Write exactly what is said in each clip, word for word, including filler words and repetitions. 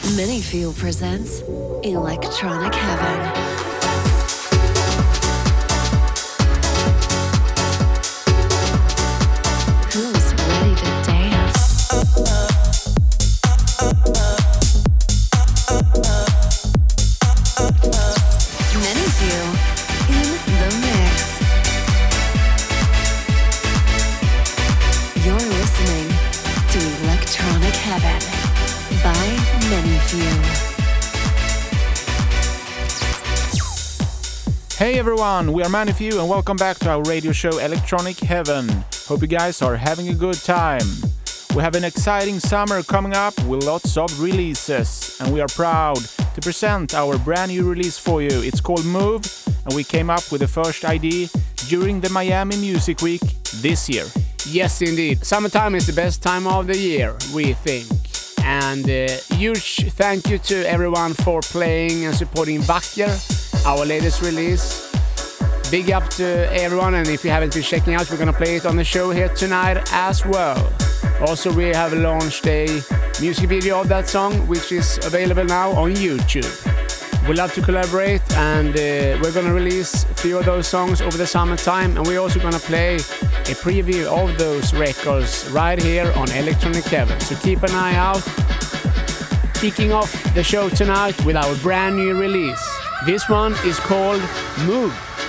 Manyfield presents Electronic Heaven. Who's ready to dance? Manyfield in the mix. You're listening to Electronic Heaven by Manyfield. Hey everyone, we are Manyfield and welcome back to our radio show Electronic Heaven. Hope you guys are having a good time. We have an exciting summer coming up with lots of releases, and we are proud to present our brand new release for you. It's called Move, and we came up with the first I D during the Miami Music Week this year. Yes, indeed. Summertime is the best time of the year, we think. And uh, huge thank you to everyone for playing and supporting Vacker, our latest release. Big up to everyone, and if you haven't been checking out, we're gonna play it on the show here tonight as well. Also, we have launched a music video of that song, which is available now on YouTube. We love to collaborate, and uh, we're gonna release a few of those songs over the summertime, and we're also gonna play a preview of those records right here on Electronic Heaven. So keep an eye out. Kicking off the show tonight with our brand new release. This one is called Move.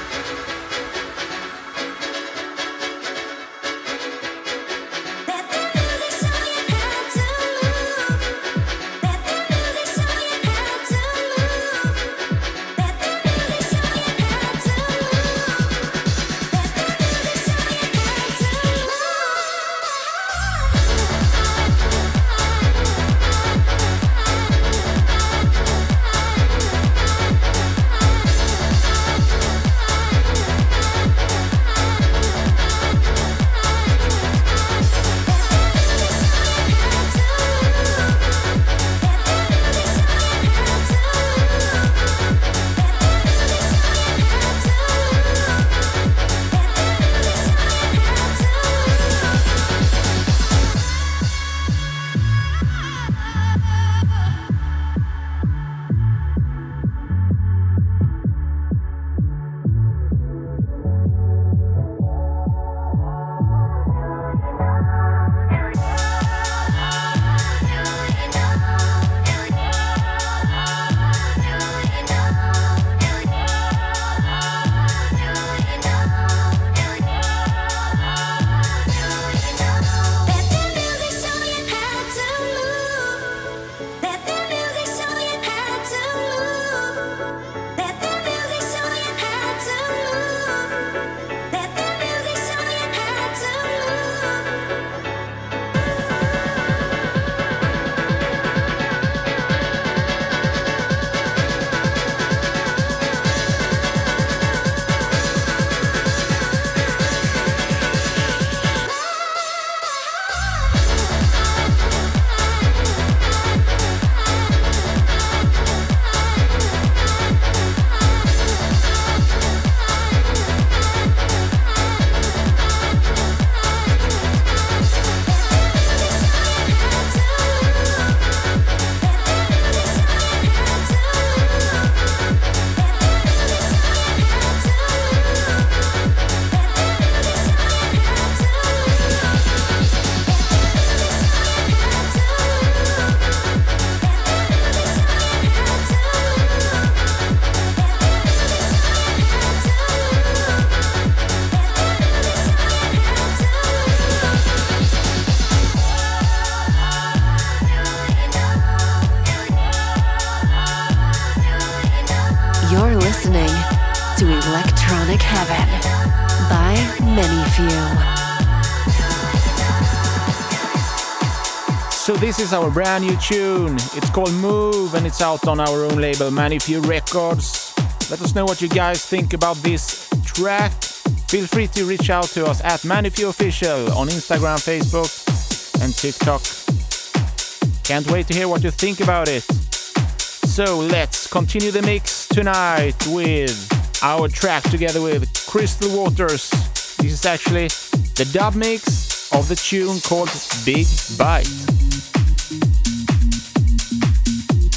Heaven by Manyfield. So this is our brand new tune. It's called Move and it's out on our own label Manyfield Records. Let us know what you guys think about this track. Feel free to reach out to us at Manyfield Official on Instagram, Facebook and TikTok. Can't wait to hear what you think about it. So let's continue the mix tonight with our track together with Crystal Waters. This is actually the dub mix of the tune called Big Bite.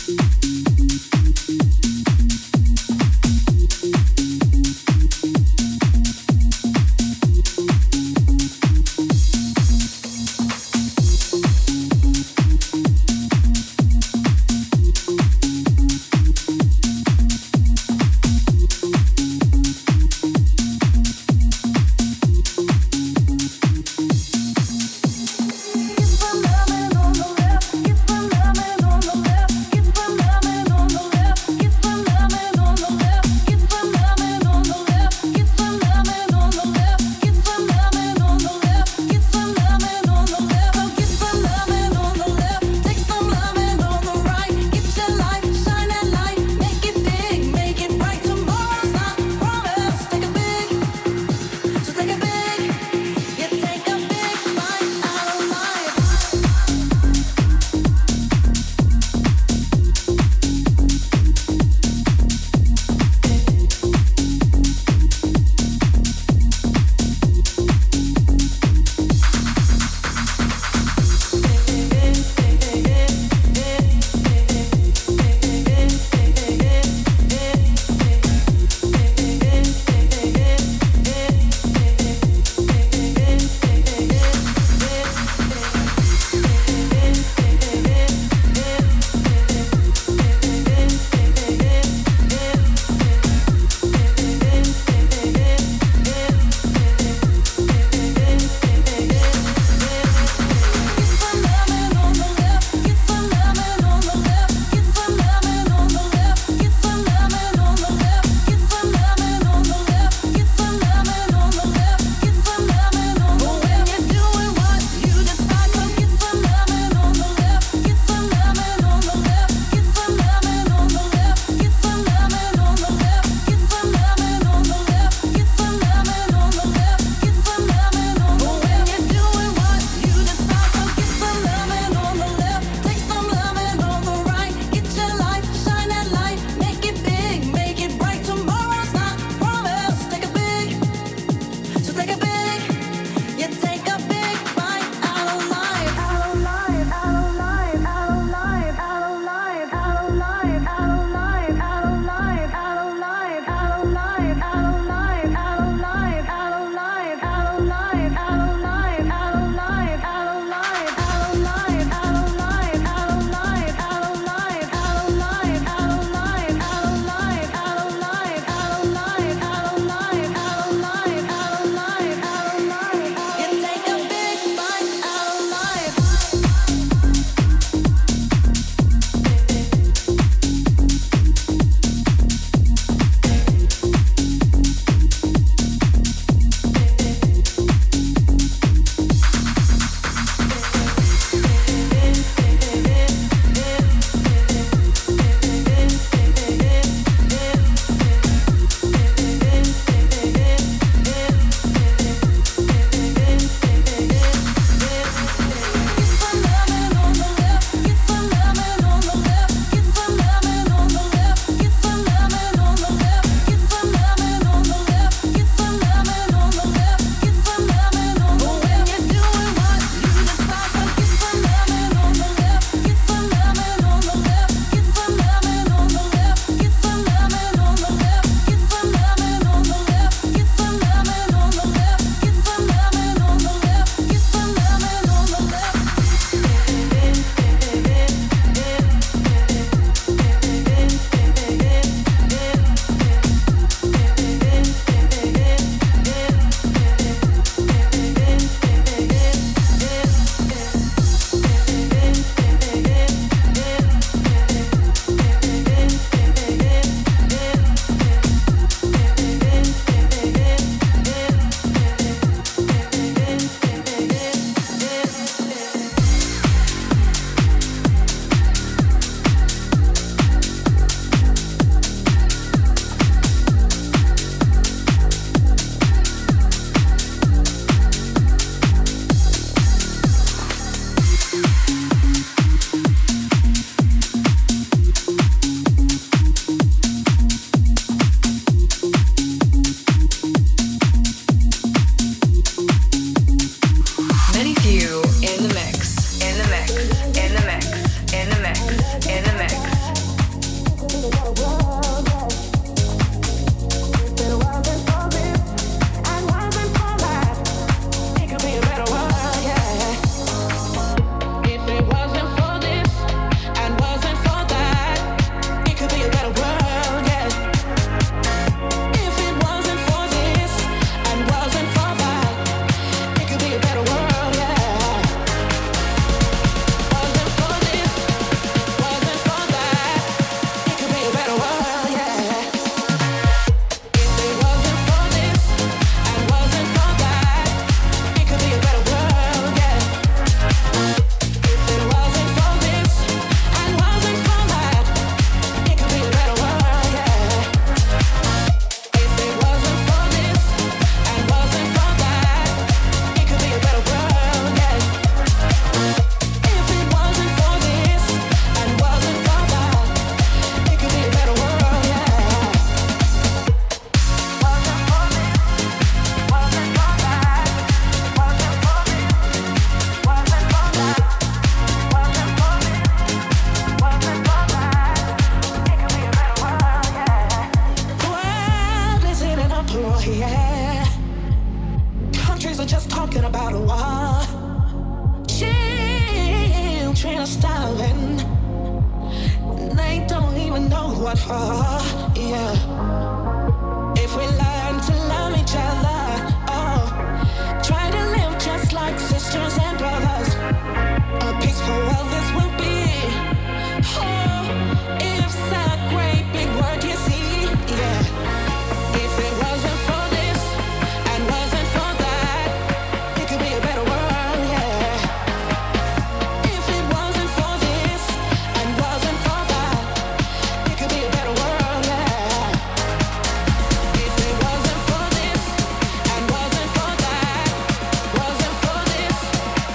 what for? Yeah. If we learn to love each other, oh, try to live just like sisters and brothers. A peaceful world this will be. Oh, it's a great big word, you see. Yeah. If it wasn't for this and wasn't for that, it could be a better world. Yeah. If it wasn't for this and wasn't for that, it could be a better world. Yeah. If it wasn't for this and wasn't for that, wasn't for this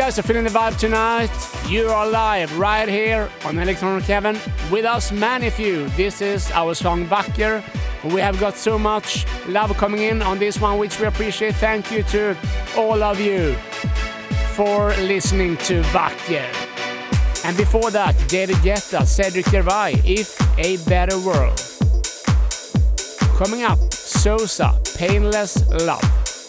guys are feeling the vibe tonight, you are live right here on Electronic Heaven with us, many of you. This is our song Vacker. We have got so much love coming in on this one, which we appreciate. Thank you to all of you for listening to Vacker. And before that, David Guetta, Cedric Gervais, If a Better World. Coming up, Sosa, Painless Love.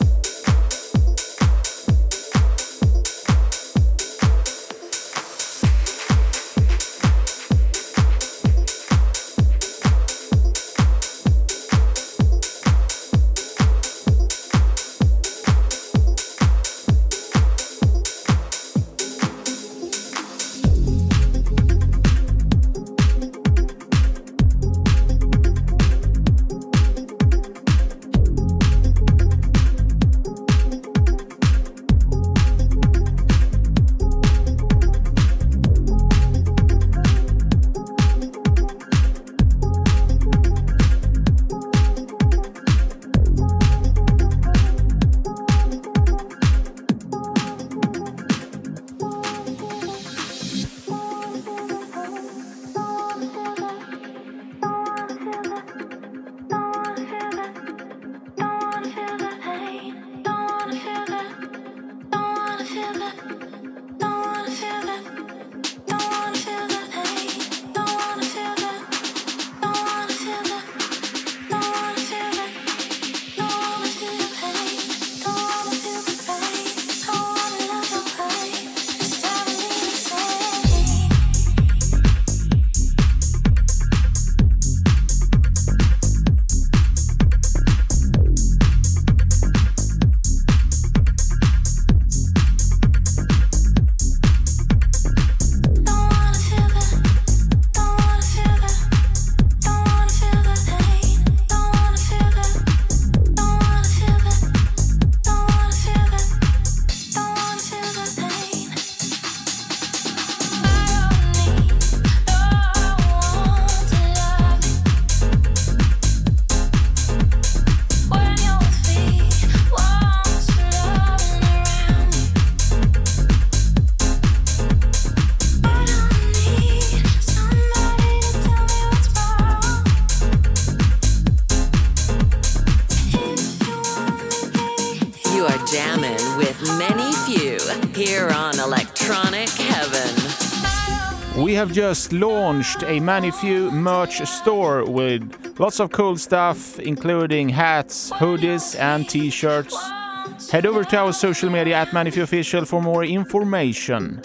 We have just launched a Manifew merch store with lots of cool stuff, including hats, hoodies, and t-shirts. Head over to our social media at Manifew Official for more information.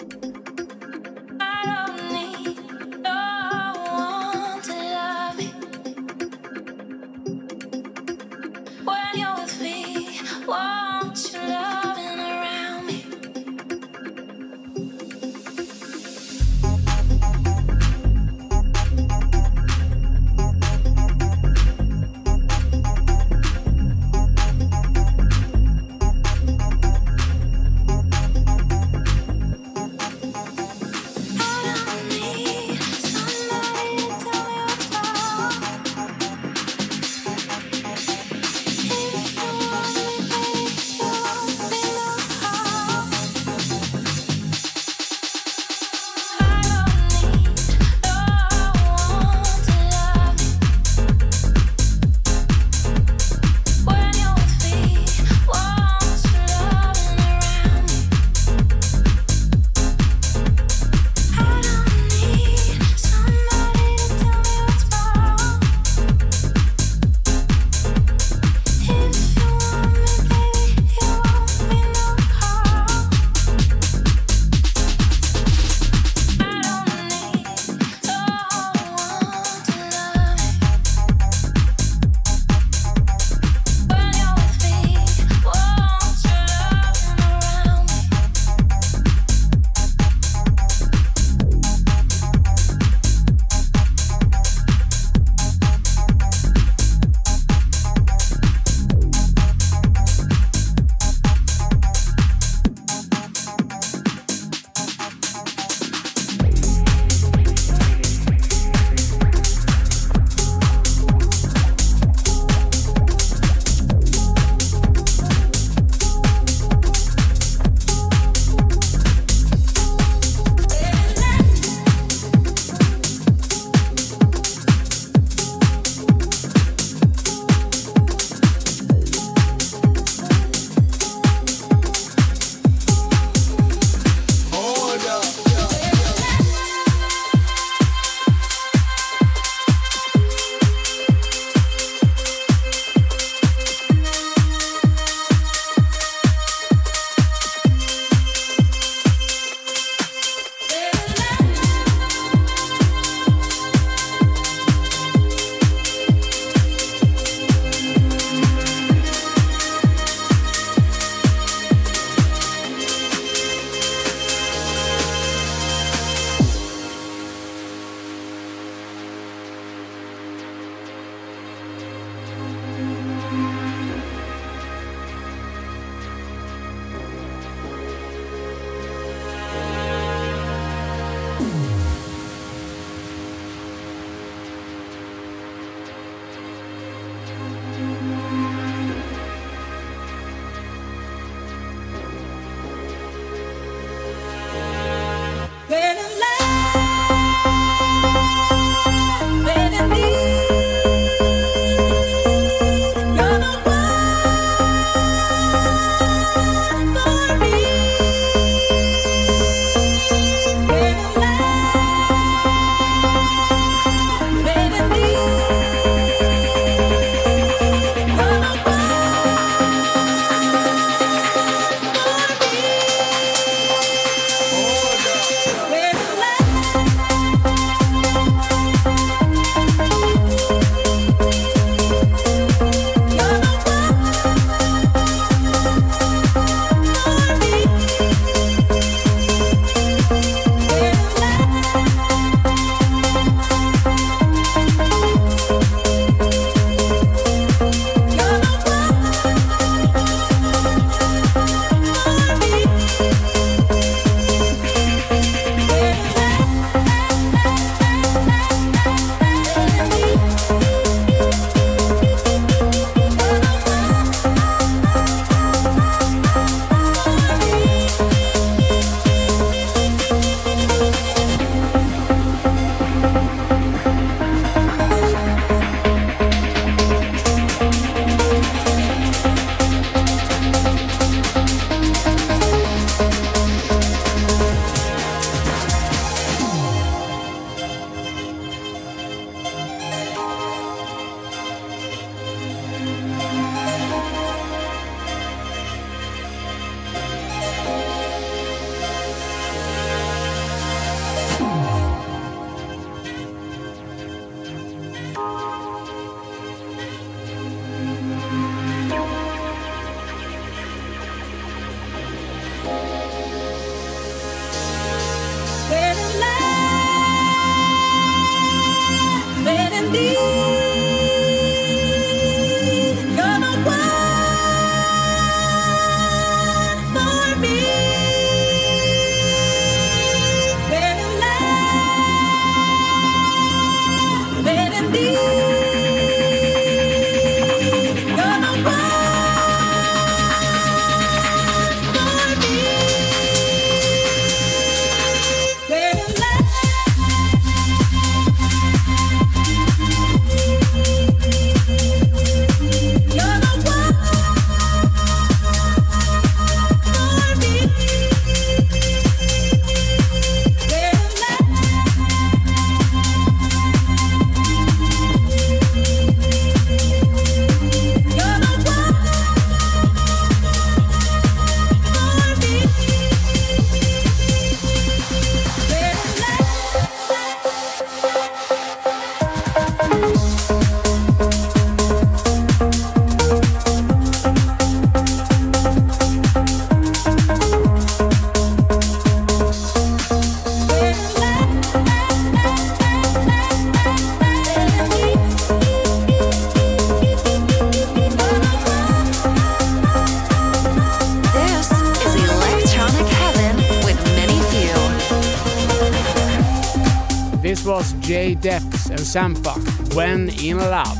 Depths and Sampa, When in Love.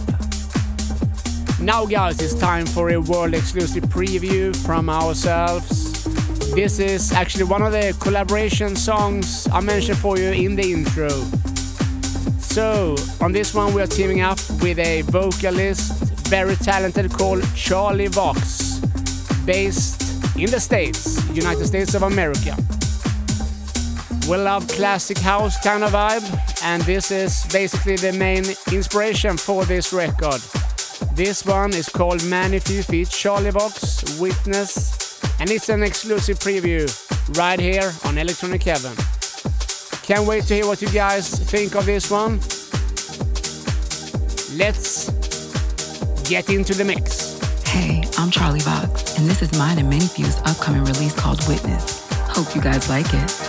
Now guys, it's time for a world exclusive preview from ourselves. This is actually one of the collaboration songs I mentioned for you in the intro. So, on this one we are teaming up with a vocalist, very talented, called Charlie Vox, based in the States, United States of America. We love classic house kind of vibe, and this is basically the main inspiration for this record. This one is called Many Few feat. Charlie Vox, Witness, and it's an exclusive preview right here on Electronic Heaven. Can't wait to hear what you guys think of this one. Let's get into the mix. Hey, I'm Charlie Vox, and this is mine and Many Few's upcoming release called Witness. Hope you guys like it.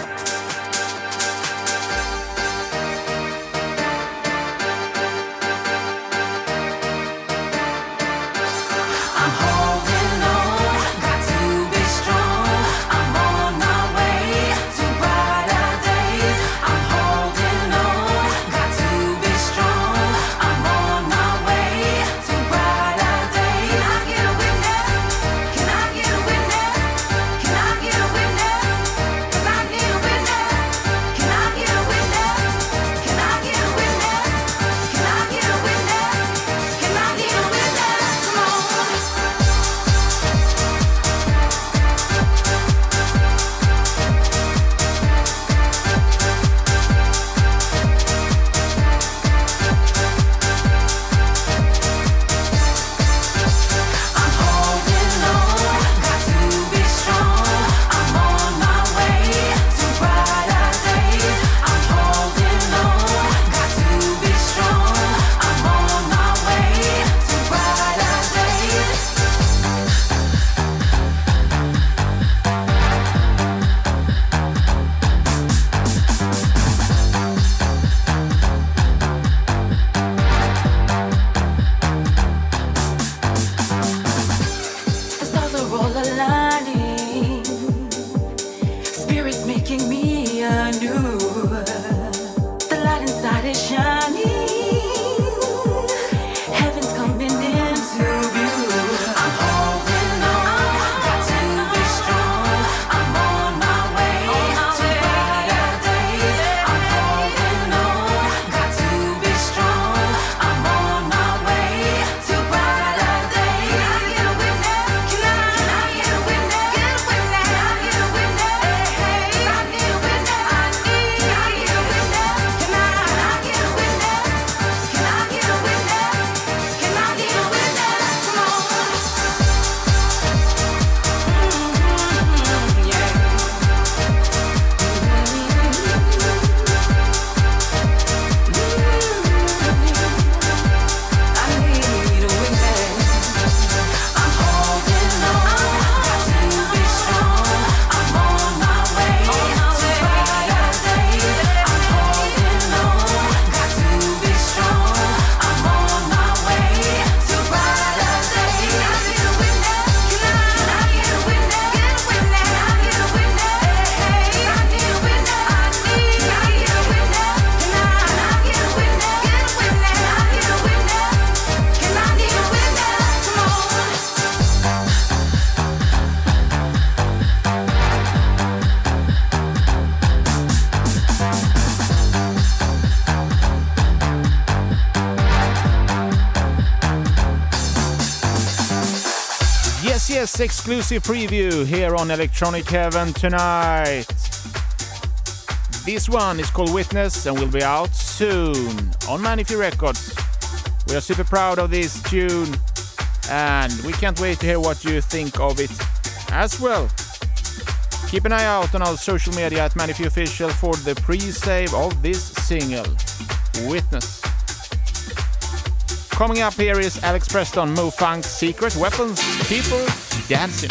Witness exclusive preview here on Electronic Heaven tonight. This one is called Witness and will be out soon on Manifee Records. We are super proud of this tune and we can't wait to hear what you think of it as well. Keep an eye out on our social media at Manifee Official for the pre-save of this single, Witness. Coming up here is Alex Preston, Mo Funk, Secret Weapons, People Dancing.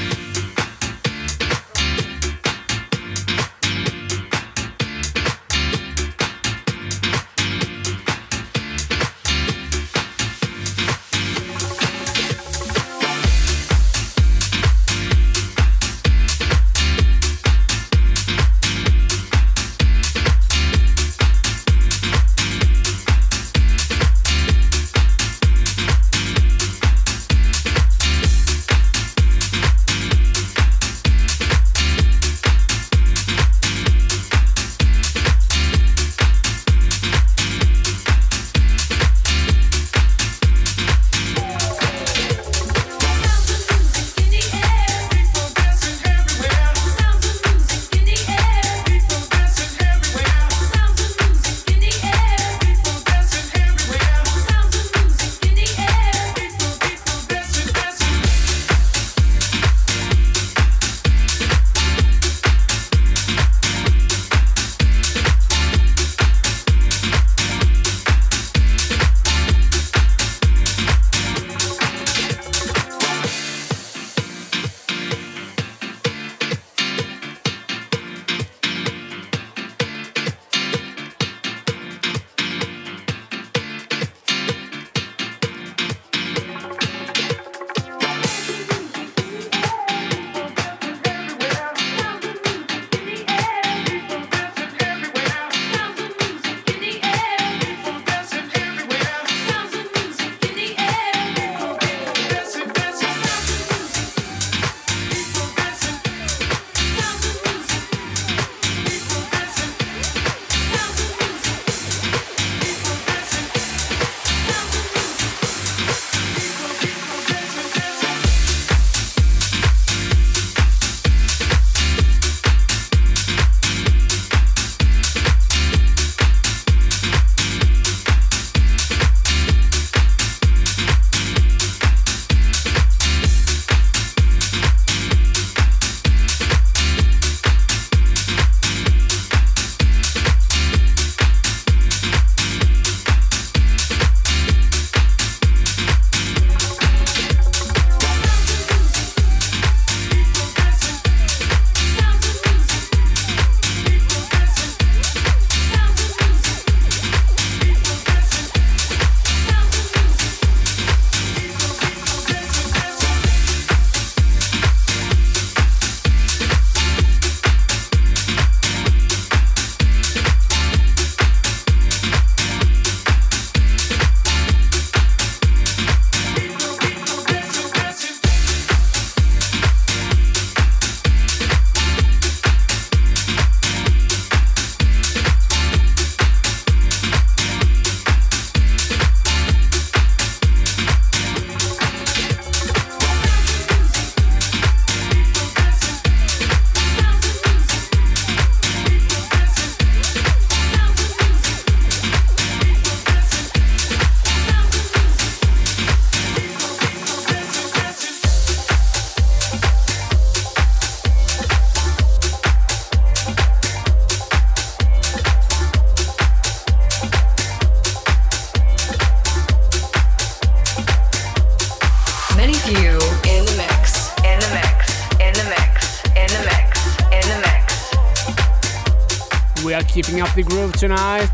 We are keeping up the groove tonight.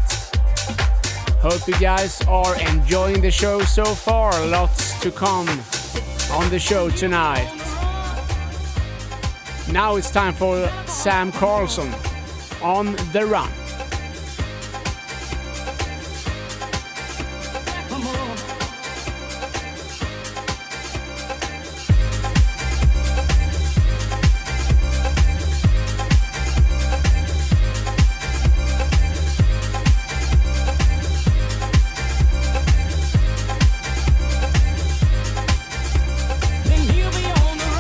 Hope you guys are enjoying the show so far. Lots to come on the show tonight. Now it's time for Sam Carlson, On the Run. Then he'll be on the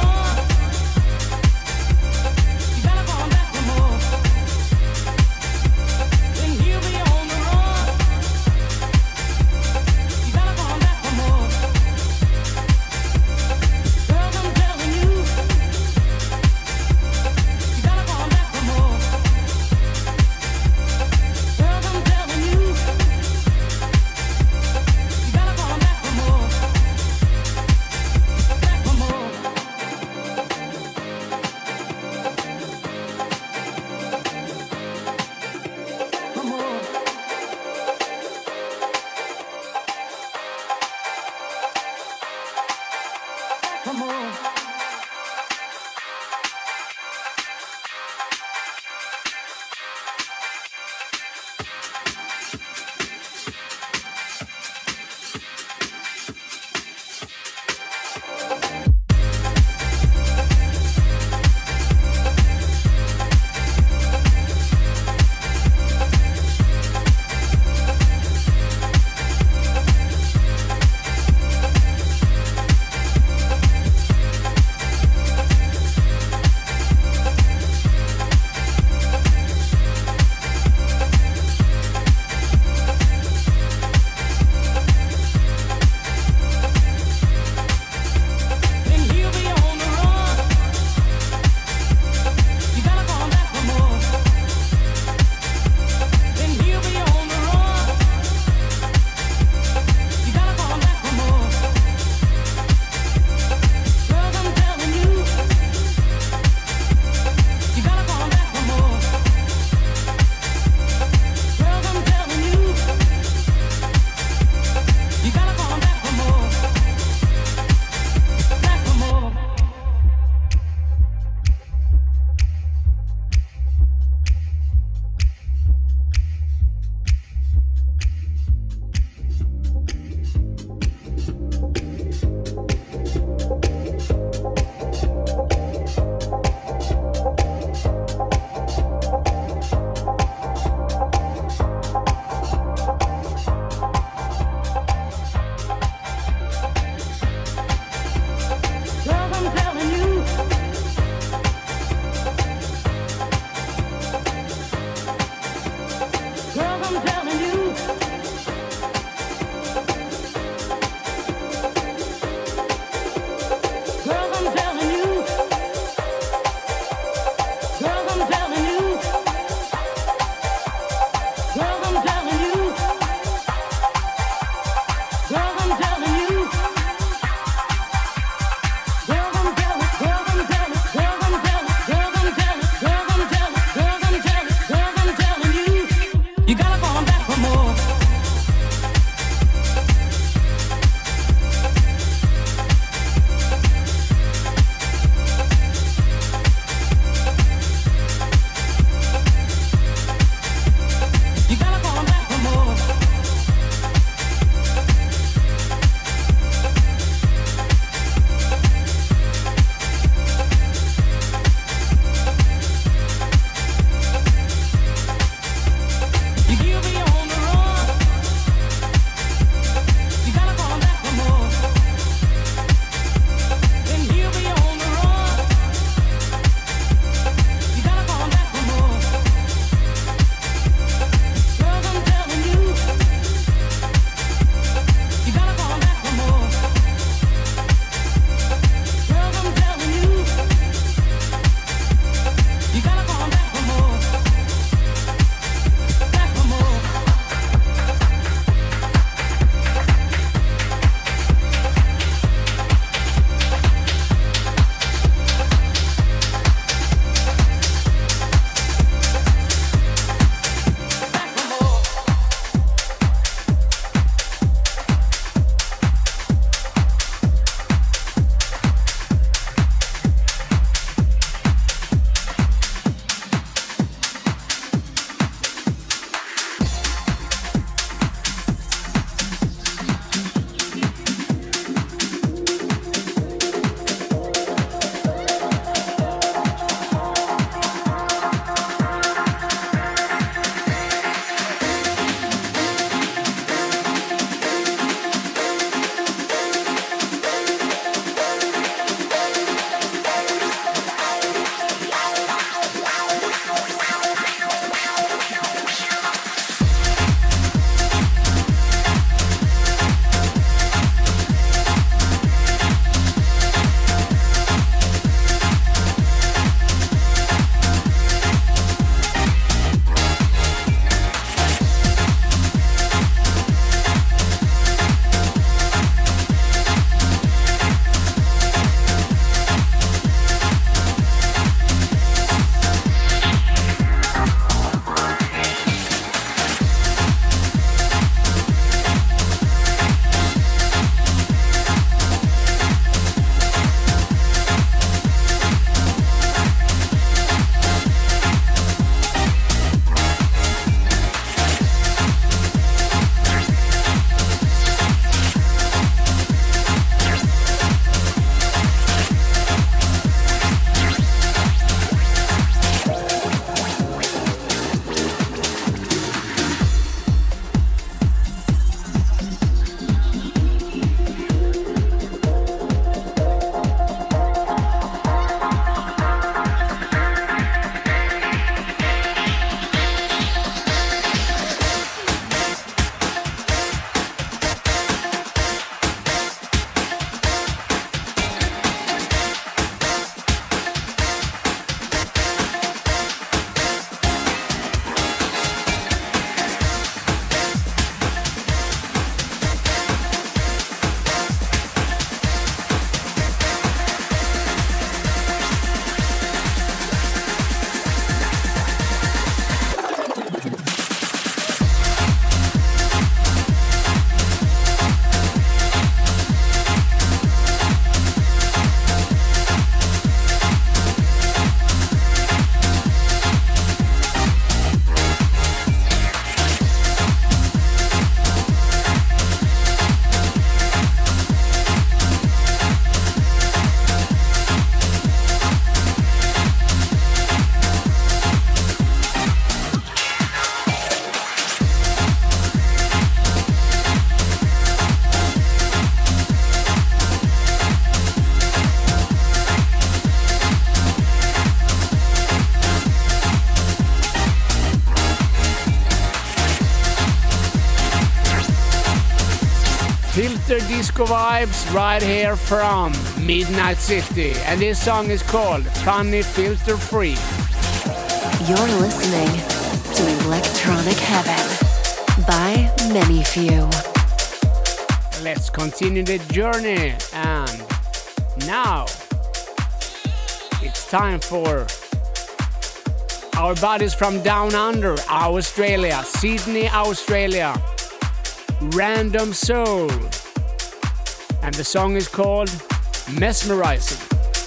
Filter disco vibes right here from Midnight City. And this song is called Funny Filter Free. You're listening to Electronic Heaven by Many Few. Let's continue the journey. And now it's time for our buddies from down under, Australia, Sydney, Australia. Random Soul. And the song is called Mesmerizing.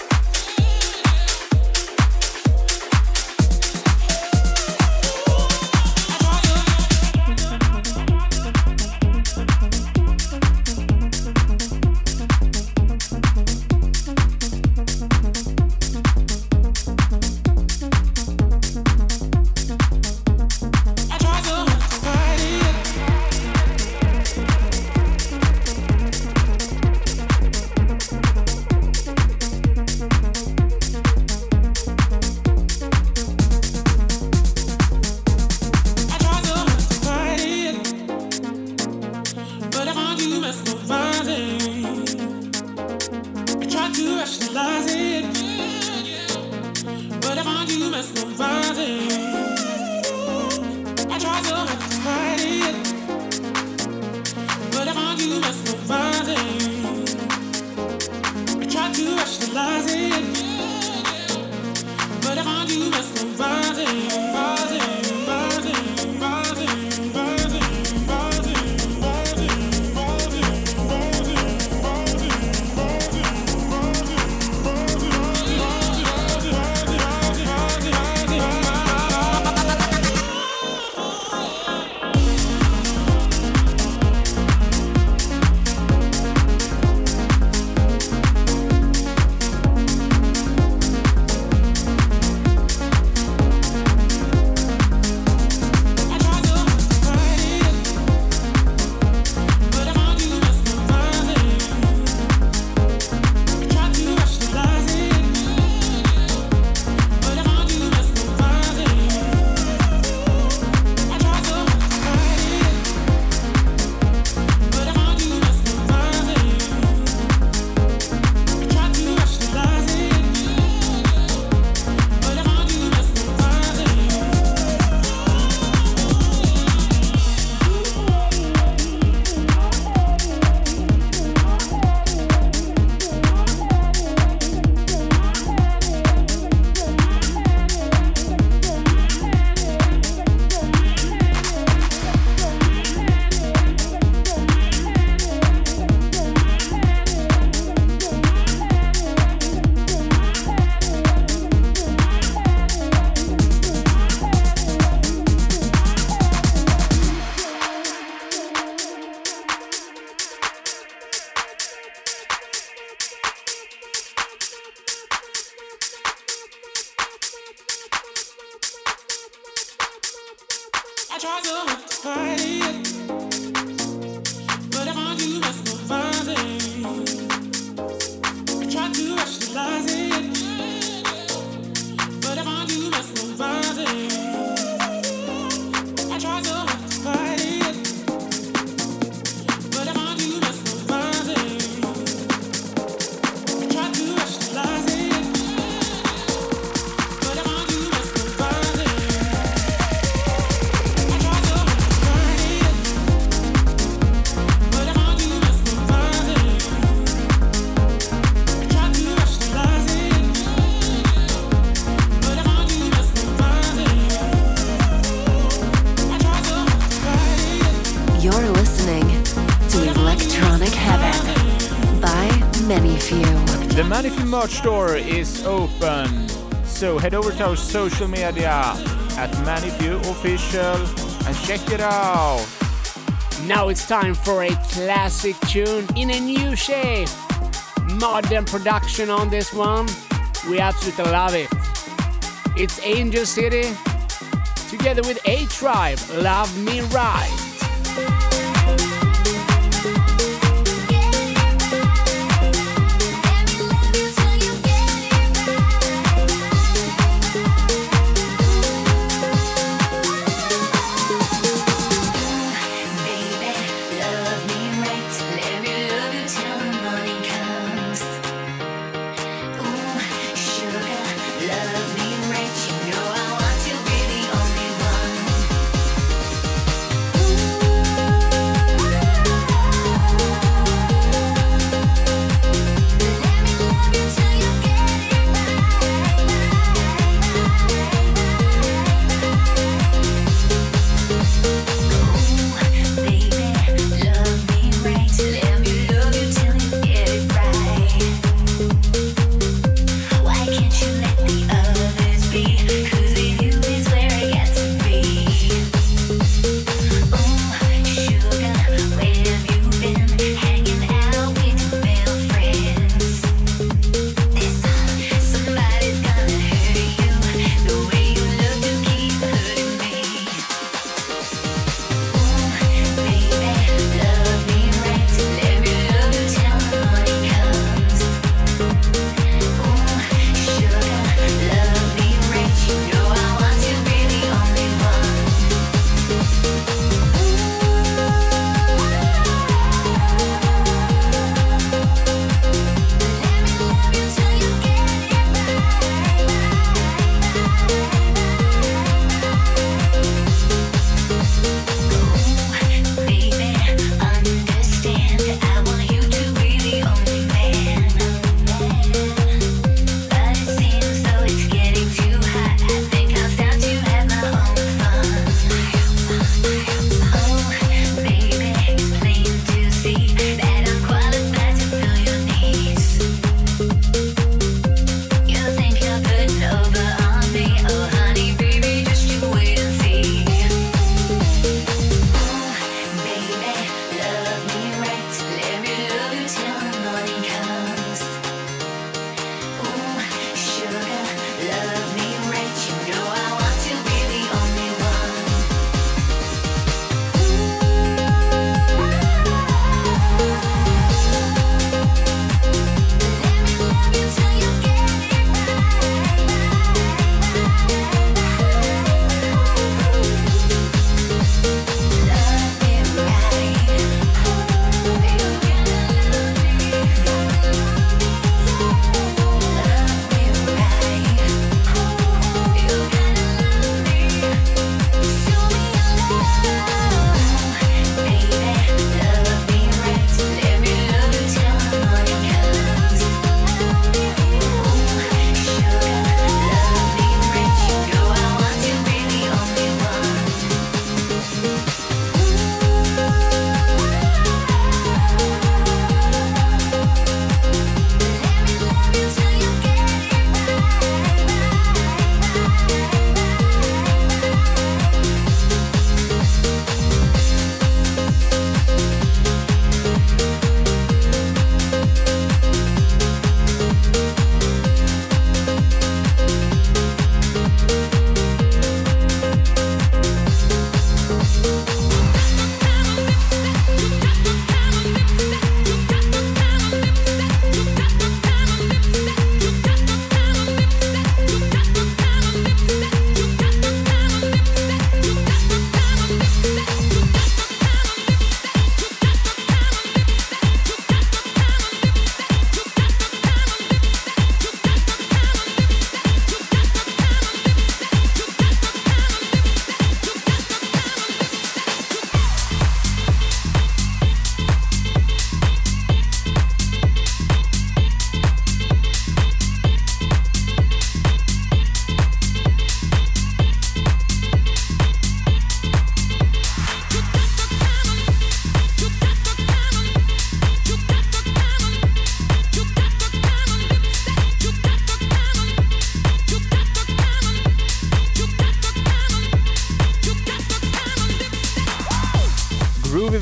Merch store is open, so head over to our social media at Manifew Official and check it out. Now it's time for a classic tune in a new shape. Modern production on this one. We absolutely love it. It's Angel City together with A-Tribe, Love Me Right. Baby, love me right. Let me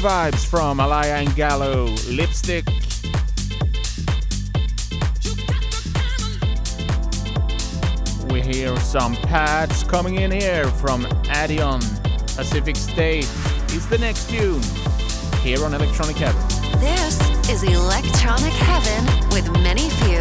vibes from Alaya and Gallo, Lipstick. We hear some pads coming in here from Addion. Pacific State is the next tune here on Electronic Heaven. This is Electronic Heaven with Many Few.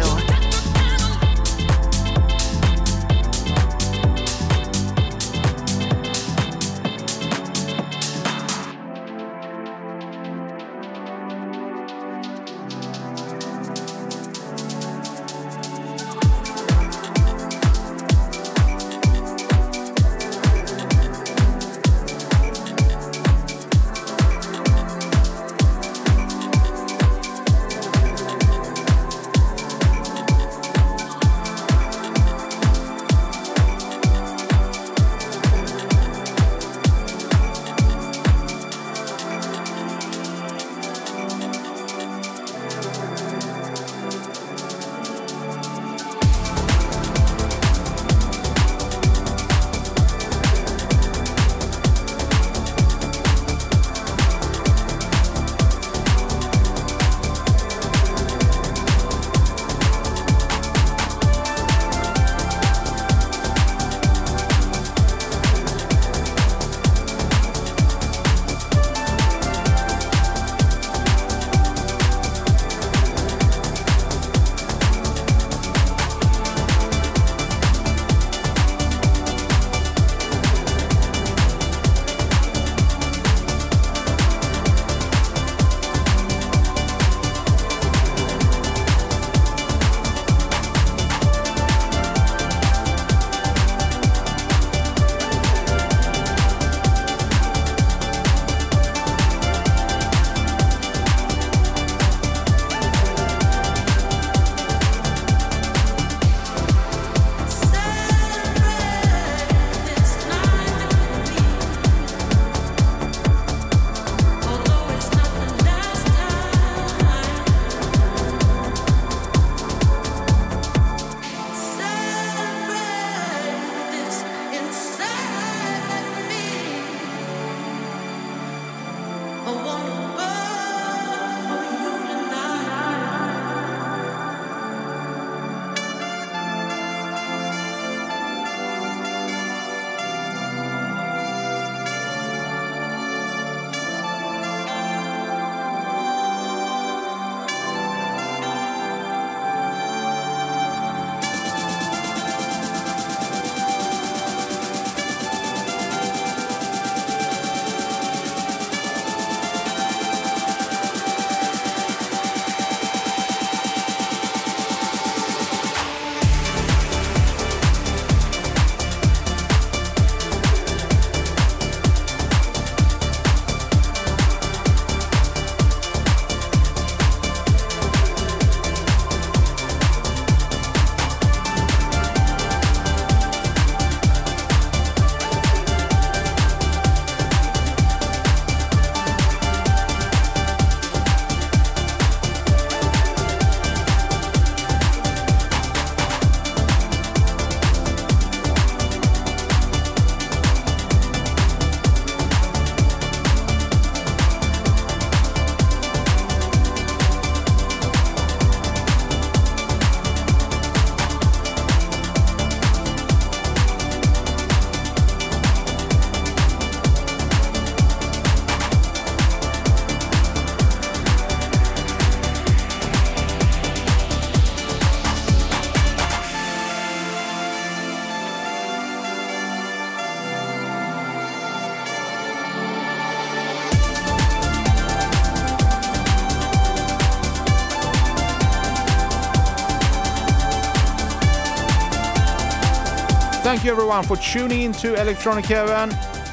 Thank you everyone for tuning in to Electronic Heaven.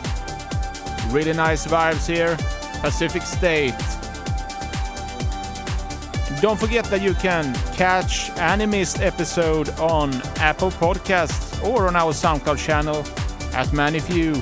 Really nice vibes here. Pacific State. Don't forget that you can catch any missed episode on Apple Podcasts or on our SoundCloud channel at Manifew.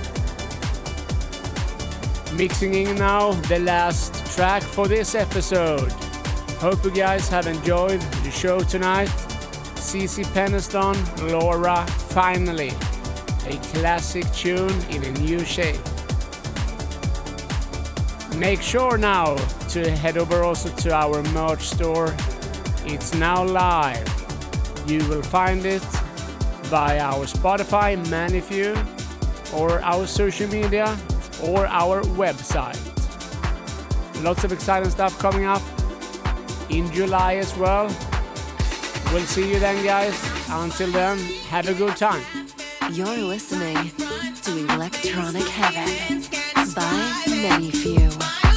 Mixing in now the last track for this episode. Hope you guys have enjoyed the show tonight. CeCe Peniston, Laura, Finally. A classic tune in a new shape. Make sure now to head over also to our merch store. It's now live. You will find it via our Spotify, Manifew, or our social media, or our website. Lots of exciting stuff coming up in July as well. We'll see you then, guys. Until then, have a good time. You're listening to Electronic Heaven by Manifew.